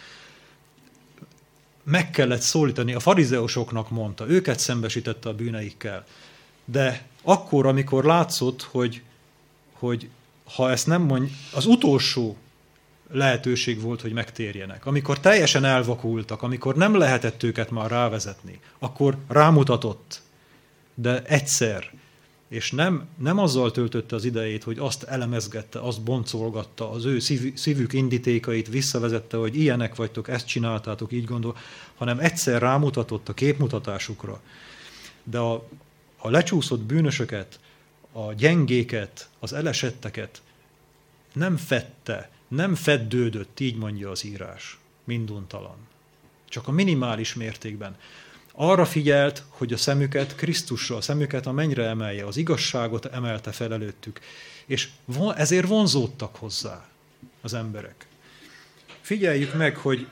meg kellett szólítani, a farizeusoknak mondta, őket szembesítette a bűneikkel. De akkor, amikor látszott, hogy, hogy ha ezt nem mondj, az utolsó lehetőség volt, hogy megtérjenek. Amikor teljesen elvakultak, amikor nem lehetett őket már rávezetni, akkor rámutatott, de egyszer, és nem, nem azzal töltötte az idejét, hogy azt elemezgette, azt boncolgatta, az ő szív, szívük indítékait visszavezette, hogy ilyenek vagytok, ezt csináltátok, így gondol, hanem egyszer rámutatott a képmutatásukra. De a, a lecsúszott bűnösöket, a gyengéket, az elesetteket nem fedte, nem feddődött, így mondja az írás, minduntalan. Csak a minimális mértékben. Arra figyelt, hogy a szemüket Krisztusra, a szemüket a mennyre emelje, az igazságot emelte fel előttük, és ezért vonzódtak hozzá az emberek. Figyeljük meg, hogy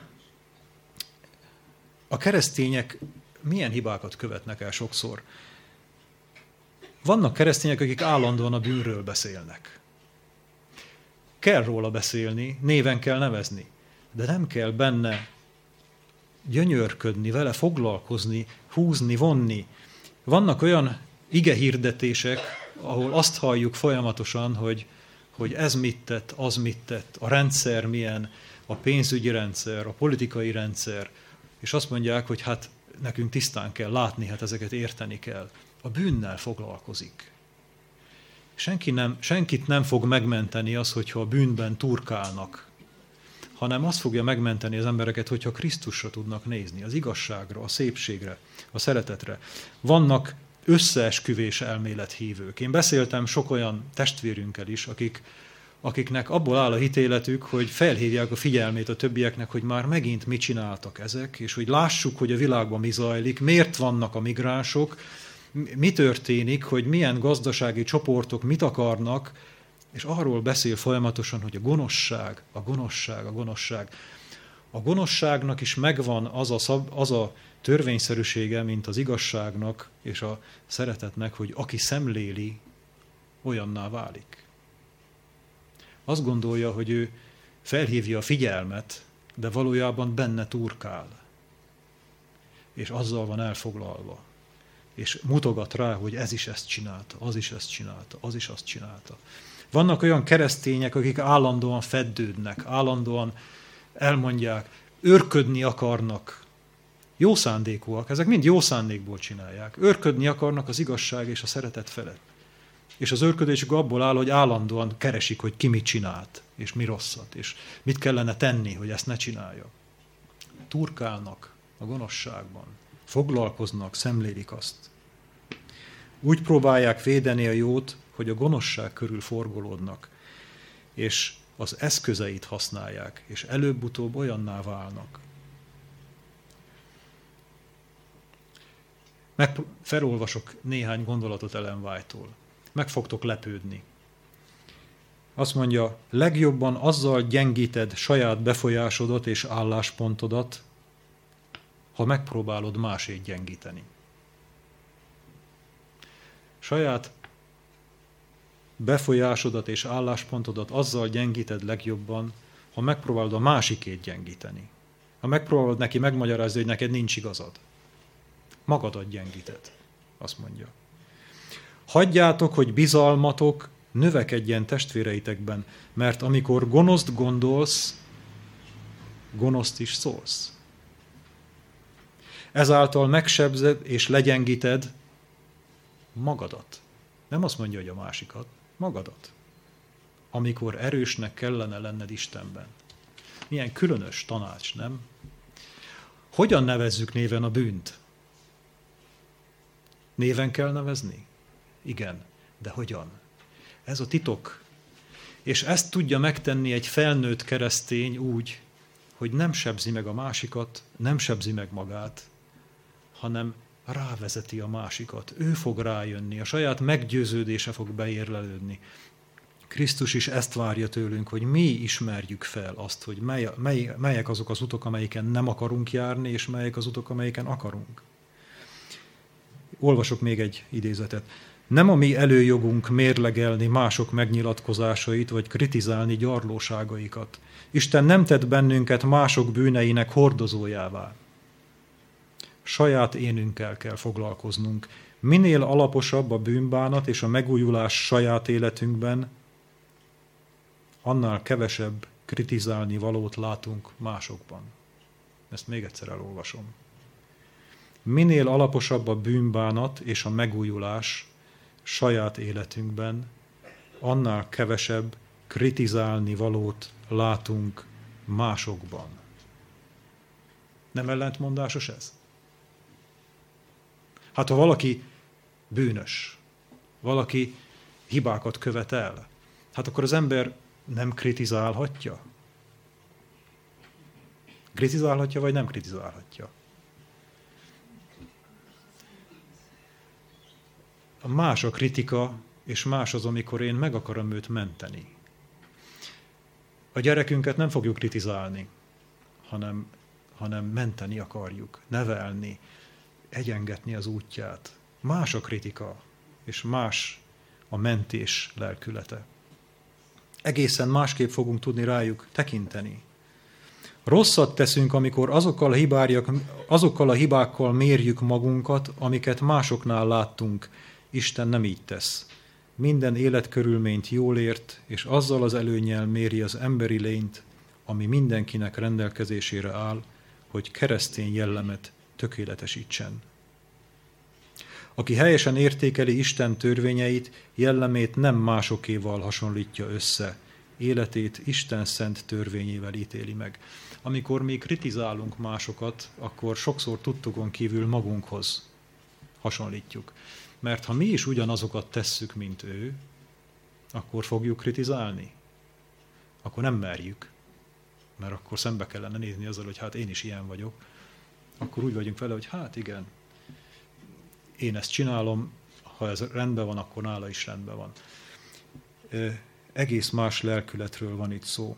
a keresztények milyen hibákat követnek el sokszor. Vannak keresztények, akik állandóan a bűnről beszélnek. Kell róla beszélni, néven kell nevezni, de nem kell benne gyönyörködni, vele foglalkozni, húzni, vonni. Vannak olyan igehirdetések, ahol azt halljuk folyamatosan, hogy, hogy ez mit tett, az mit tett, a rendszer milyen, a pénzügyi rendszer, a politikai rendszer, és azt mondják, hogy hát nekünk tisztán kell látni, hát ezeket érteni kell. A bűnnel foglalkozik. Senki nem, senkit nem fog megmenteni az, hogyha a bűnben turkálnak, hanem azt fogja megmenteni az embereket, hogyha Krisztusra tudnak nézni, az igazságra, a szépségre, a szeretetre. Vannak összeesküvés elmélet hívők. Én beszéltem sok olyan testvérünkkel is, akik, akiknek abból áll a hitéletük, hogy felhívják a figyelmét a többieknek, hogy már megint mit csináltak ezek, és hogy lássuk, hogy a világban mi zajlik, miért vannak a migránsok, mi történik, hogy milyen gazdasági csoportok mit akarnak, és arról beszél folyamatosan, hogy a gonoszság, a gonoszság, a gonoszság. A gonoszságnak is megvan az a, szab, az a törvényszerűsége, mint az igazságnak és a szeretetnek, hogy aki szemléli, olyanná válik. Azt gondolja, hogy ő felhívja a figyelmet, de valójában benne turkál. És azzal van elfoglalva. És mutogat rá, hogy ez is ezt csinálta, az is ezt csinálta, az is azt csinálta. Vannak olyan keresztények, akik állandóan feddődnek, állandóan elmondják, őrködni akarnak. Jó szándékúak, ezek mind jó szándékból csinálják. Őrködni akarnak az igazság és a szeretet felett. És az őrködésük abból áll, hogy állandóan keresik, hogy ki mit csinált, és mi rosszat, és mit kellene tenni, hogy ezt ne csinálja. Turkálnak a gonoszságban, foglalkoznak, szemlélik azt. Úgy próbálják védeni a jót, hogy a gonoszság körül forgolódnak, és az eszközeit használják, és előbb-utóbb olyanná válnak. Meg felolvasok néhány gondolatot Ellen White-tól. Meg fogtok lepődni. Azt mondja, legjobban azzal gyengíted saját befolyásodat és álláspontodat, ha megpróbálod másét gyengíteni. Saját befolyásodat és álláspontodat azzal gyengíted legjobban, ha megpróbálod a másikét gyengíteni. Ha megpróbálod neki megmagyarázni, hogy neked nincs igazad. Magadat gyengíted, azt mondja. Hagyjátok, hogy bizalmatok növekedjen testvéreitekben, mert amikor gonoszt gondolsz, gonoszt is szólsz. Ezáltal megsebzed és legyengíted magadat. Nem azt mondja, hogy a másikat, magadat. Amikor erősnek kellene lenned Istenben. Milyen különös tanács, nem? Hogyan nevezzük néven a bűnt? Néven kell nevezni? Igen, de hogyan? Ez a titok. És ezt tudja megtenni egy felnőtt keresztény úgy, hogy nem sebzi meg a másikat, nem sebzi meg magát, hanem rávezeti a másikat. Ő fog rájönni, a saját meggyőződése fog beérlelődni. Krisztus is ezt várja tőlünk, hogy mi ismerjük fel azt, hogy mely, mely, melyek azok az utok, amelyiken nem akarunk járni, és melyek az utok, amelyiken akarunk. Olvasok még egy idézetet. Nem a mi előjogunk mérlegelni mások megnyilatkozásait, vagy kritizálni gyarlóságaikat. Isten nem tett bennünket mások bűneinek hordozójává. Saját énünkkel kell foglalkoznunk. Minél alaposabb a bűnbánat és a megújulás saját életünkben, annál kevesebb kritizálni valót látunk másokban. Ezt még egyszer elolvasom. Minél alaposabb a bűnbánat és a megújulás saját életünkben, annál kevesebb kritizálni valót látunk másokban. Nem ellentmondásos ez? Hát ha valaki bűnös, valaki hibákat követ el, hát akkor az ember nem kritizálhatja? Kritizálhatja, vagy nem kritizálhatja? Más a kritika, és más az, amikor én meg akarom őt menteni. A gyerekünket nem fogjuk kritizálni, hanem, hanem menteni akarjuk, nevelni, egyengetni az útját. Más a kritika, és más a mentés lelkülete. Egészen másképp fogunk tudni rájuk tekinteni. Rosszat teszünk, amikor azokkal a, hibárjak, azokkal a hibákkal mérjük magunkat, amiket másoknál láttunk. Isten nem így tesz. Minden életkörülményt jól ért, és azzal az előnnyel méri az emberi lényt, ami mindenkinek rendelkezésére áll, hogy keresztény jellemet tökéletesítsen. Aki helyesen értékeli Isten törvényeit, jellemét nem másokéval hasonlítja össze, életét Isten szent törvényével ítéli meg. Amikor mi kritizálunk másokat, akkor sokszor tudtukon kívül magunkhoz hasonlítjuk. Mert ha mi is ugyanazokat tesszük, mint ő, akkor fogjuk kritizálni. Akkor nem merjük, mert akkor szembe kellene nézni azzal, hogy hát én is ilyen vagyok. Akkor úgy vagyunk vele, hogy hát igen, én ezt csinálom, ha ez rendben van, akkor nála is rendben van. Egész más lelkületről van itt szó.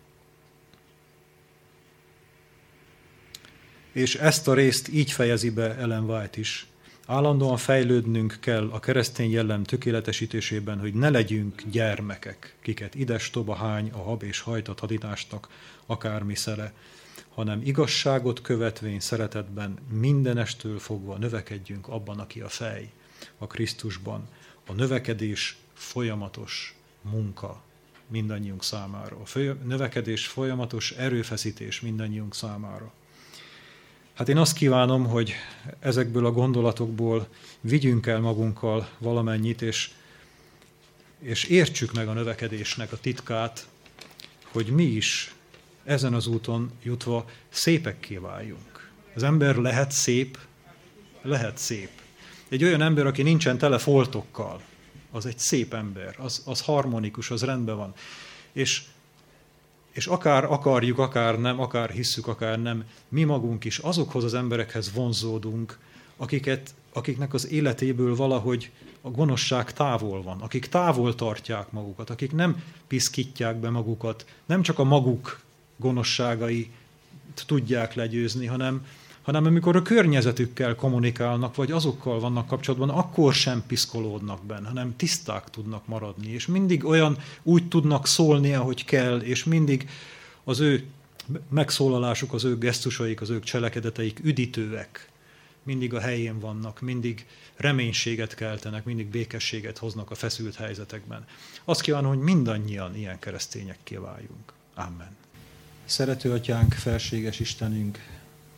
És ezt a részt így fejezi be Ellen White is. Állandóan fejlődnünk kell a keresztény jellem tökéletesítésében, hogy ne legyünk gyermekek, kiket ides toba hány a hab és hajtat haditásnak akármi szele, hanem igazságot követvén szeretetben mindenestől fogva növekedjünk abban, aki a fej, a Krisztusban. A növekedés folyamatos munka mindannyiunk számára. A növekedés folyamatos erőfeszítés mindannyiunk számára. Hát én azt kívánom, hogy ezekből a gondolatokból vigyünk el magunkkal valamennyit, és, és értsük meg a növekedésnek a titkát, hogy mi is ezen az úton jutva szépekké váljunk. Az ember lehet szép, lehet szép. Egy olyan ember, aki nincsen tele foltokkal, az egy szép ember, az, az harmonikus, az rendben van. És És akár akarjuk, akár nem, akár hisszük, akár nem, mi magunk is azokhoz az emberekhez vonzódunk, akiket, akiknek az életéből valahogy a gonoszság távol van, akik távol tartják magukat, akik nem piszkítják be magukat, nem csak a maguk gonoszságai tudják legyőzni, hanem, hanem amikor a környezetükkel kommunikálnak, vagy azokkal vannak kapcsolatban, akkor sem piszkolódnak benne, hanem tiszták tudnak maradni, és mindig olyan úgy tudnak szólni, ahogy kell, és mindig az ő megszólalásuk, az ő gesztusaik, az ő cselekedeteik üdítőek, mindig a helyén vannak, mindig reménységet keltenek, mindig békességet hoznak a feszült helyzetekben. Azt kívánom, hogy mindannyian ilyen keresztényekké váljunk. Amen. Szerető Atyánk, felséges Istenünk,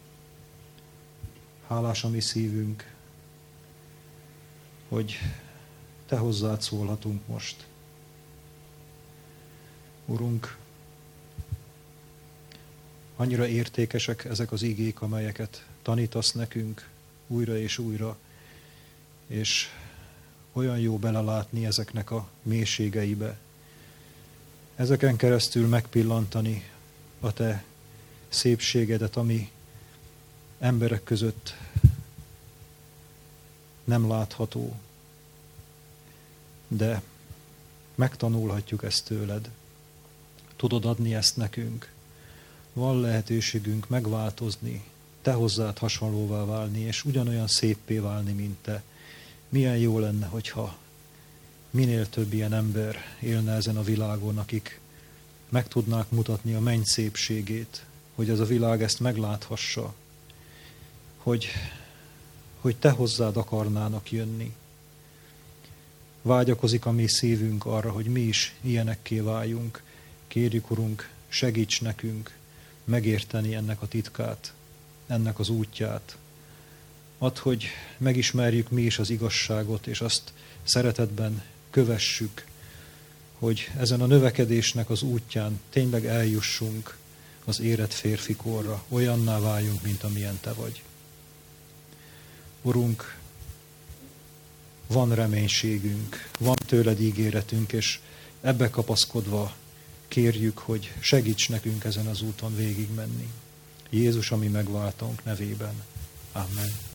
hálás a mi szívünk, hogy Te hozzád szólhatunk most. Urunk, annyira értékesek ezek az igék, amelyeket tanítasz nekünk újra és újra, és olyan jó belelátni ezeknek a mélységeibe. Ezeken keresztül megpillantani a Te szépségedet, ami emberek között nem látható, de Megtanulhatjuk ezt tőled. Tudod adni ezt nekünk. Van lehetőségünk megváltozni, te hozzád hasonlóvá válni, és ugyanolyan széppé válni, mint te. Milyen jó lenne, hogyha minél több ilyen ember élne ezen a világon, akik meg tudnák mutatni a menny szépségét, hogy ez a világ ezt megláthassa, hogy, hogy te hozzád akarnának jönni. Vágyakozik a mi szívünk arra, hogy mi is ilyenekké váljunk. Kérjük, Urunk, segíts nekünk megérteni ennek a titkát, ennek az útját. Add, hogy megismerjük mi is az igazságot, és azt szeretetben kövessük, hogy ezen a növekedésnek az útján tényleg eljussunk az érett férfi korra, olyanná váljunk, mint amilyen te vagy. Urunk, van reménységünk, van tőled ígéretünk, és ebbe kapaszkodva kérjük, hogy segíts nekünk ezen az úton végigmenni. Jézus, ami megváltunk nevében. Amen.